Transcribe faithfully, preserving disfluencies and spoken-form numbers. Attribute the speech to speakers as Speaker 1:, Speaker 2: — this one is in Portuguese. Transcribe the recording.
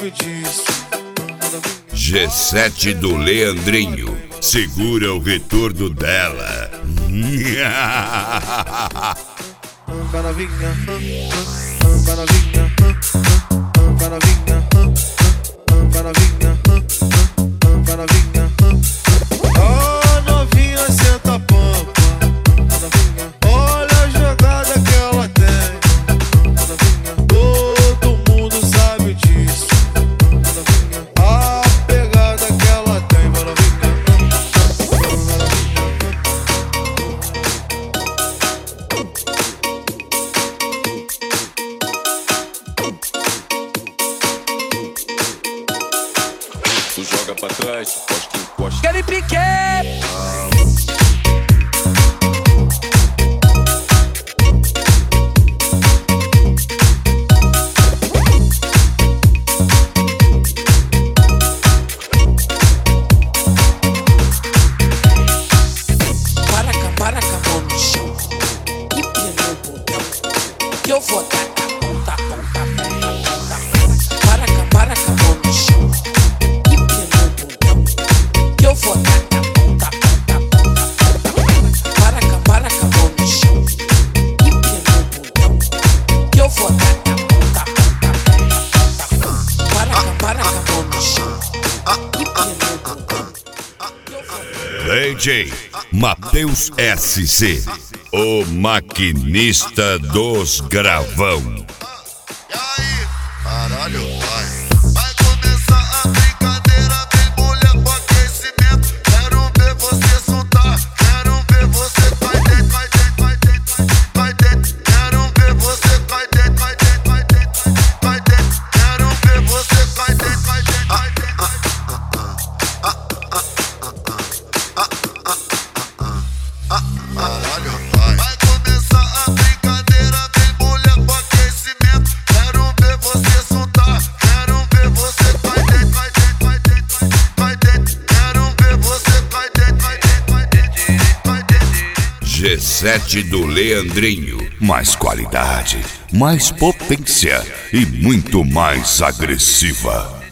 Speaker 1: sabe disso.
Speaker 2: G sete do Leandrinho, segura o retorno dela.
Speaker 1: Anda novinha, anda novinha, anda novinha, anda novinha, anda novinha. Ó novinha, senta pampa. Novinha, olha a jogada que ela tem. Novinha, todo mundo sabe disso. Novinha, a pegada que ela tem. Novinha,
Speaker 3: tu joga pra trás, posta encosta.
Speaker 4: Quero piquet. Para cá, para cá, mão no chão. E pelo botão que eu vou dar a ponta, ponta, ponta, ponta. Para cá, para cá, mão no chão. E pelo botão que eu vou dar a ponta, ponta, ponta, ponta. Para cá, para cá, mão no chão. E pelo botão que eu vou dar a ponta, ponta, ponta, ponta. Para cá, para cá, mão no chão. E pelo botão que eu vou dar.
Speaker 2: D J Matheus S C, o maquinista dos gravão.
Speaker 5: E aí, caralho, vai. Vai começar a brincadeira, vem mulher com aquecimento. Quero ver você soltar, quero ver você vai dentro, vai dentro, vai dentro, vai dentro. Quero ver você vai dentro, vai dentro, vai dentro, vai dentro. Quero ver você vai dentro, vai dentro, vai dentro. Caralho, vai. Vai começar a brincadeira, vem mulher com aquecimento. Quero ver você soltar, quero ver você vai dentro, vai dentro, vai dentro, vai dentro. Quero ver você vai dentro, vai dentro, vai dentro, vai dentro.
Speaker 2: G sete do Leandrinho, mais qualidade, mais potência e muito mais agressiva.